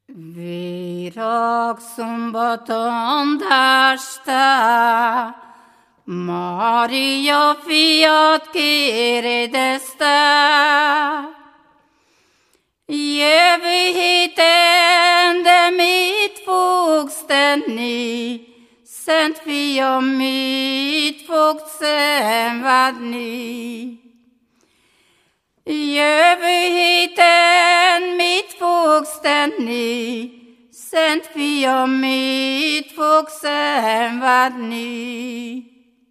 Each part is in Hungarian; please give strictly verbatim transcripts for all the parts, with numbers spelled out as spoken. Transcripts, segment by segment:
Virágszombaton dástál, Mária fiat kérdezte, jövő héten, de mit fogsz tenni? Szent fiam, mit fogsz szenvedni? Jövő héten mit fogsz tenni? Szent fiam, mit fogsz szenvedni?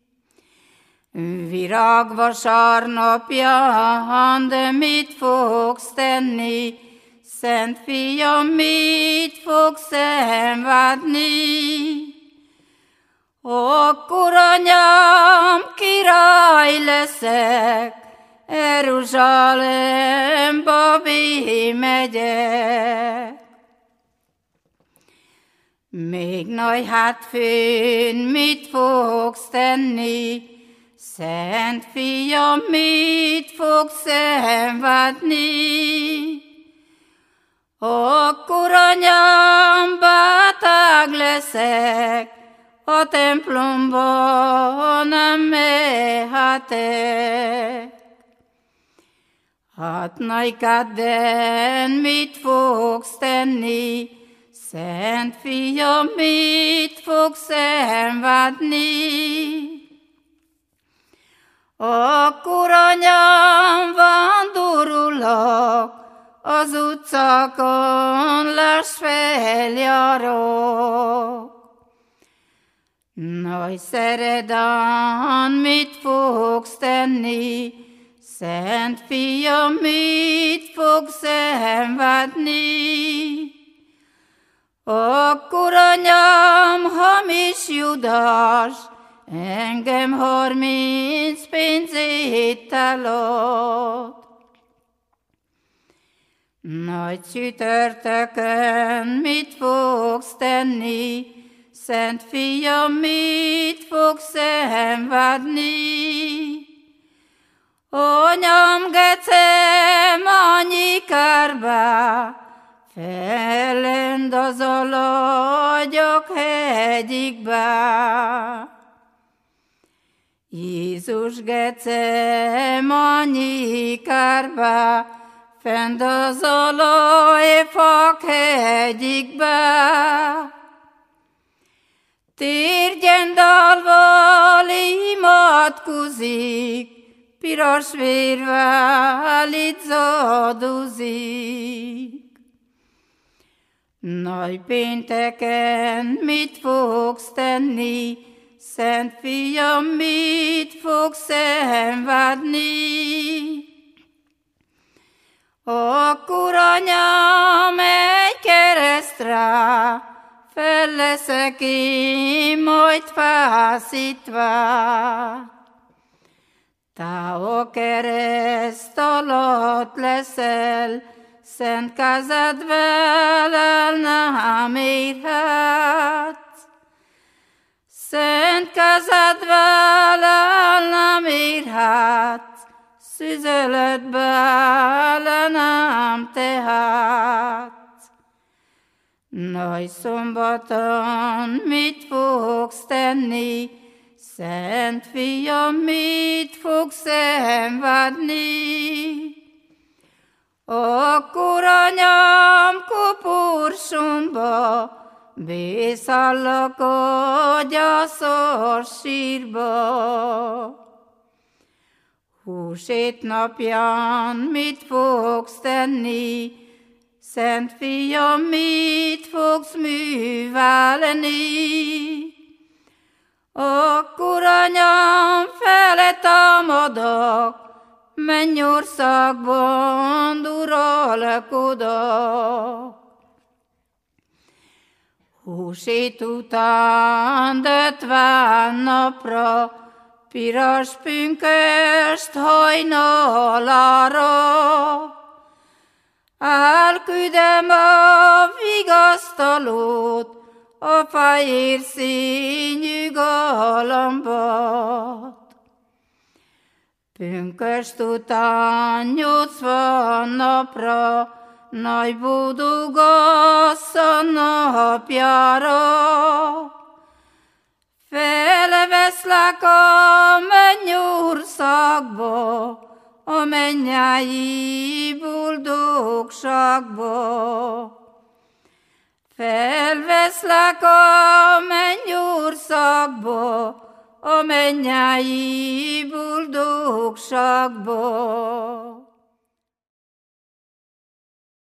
Virágvasárnapján, de mit fogsz tenni? Szent fiam, mit fogsz szenvedni? Akkor anyám, király leszek, Jeruzsálemba megyek. Még nagy hátfőn mit fogsz tenni? Szent fiam, mit fogsz szenvedni? Akkor anyám, beteg leszek, a templomba nem mehetek. Hát nagykedden mit fogsz tenni? Szent fiam, mit fogsz szenvedni? Akkor anyám, vándorolok, az utcákon lesz feljárok. Nagy szeredán mit fogsz tenni? Szent fiam, mit fogsz szenvedni? Akkor anyám, hamis Judas, engem harminc pénzét elad. Nagy csütörtökön mit fogsz tenni? Szent fiam, mit fogsz szenvedni? Anyám, Gecsemányi kárba, fellend az aladjak hegyikbe. Jézus Gecsemányi kárba, fent az olajfák hegyikbe. Térgyendálval imádkozik, piros vérvel itt zadozik. Nagy pénteken mit fogsz tenni? Szent fiam, mit fogsz szenvedni? Akkor anyám, egy keresztre fel leszek én, majd fászítva. Te a kereszt alatt leszel, szent kezedvel el nem érhetsz. Szent kezedvel el nem érhetsz, szüzeletbe le nem tehetsz. Nagy szombaton mit fogsz tenni? Szent fiam, mit fogsz szenvedni? Akkor anyám, koporsomba, bészállak a gyászos sírba. Húsvét napján mit fogsz tenni? Szent fiam, mit fogsz művelni? Akkor anyám, fele támadok, mennyországban uralkodok. Húsvét után ötven napra, piros pünkösd hajnalára, elküldöm a vigasztalót, a fehér színű galambot. Pünkösd után nyolcvan napra, nagy boldog a napjára. Felveszlek a mennyországba, a mennyei boldogságba. Felveszlek a mennyországba, a mennyei boldogságba.